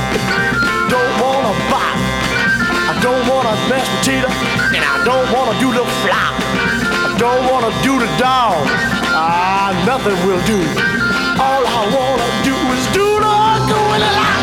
Don't wanna bop. I don't wanna mashed potato, and I don't wanna do the flop. I don't wanna do the dog. Nothing will do. All I wanna do is do the good.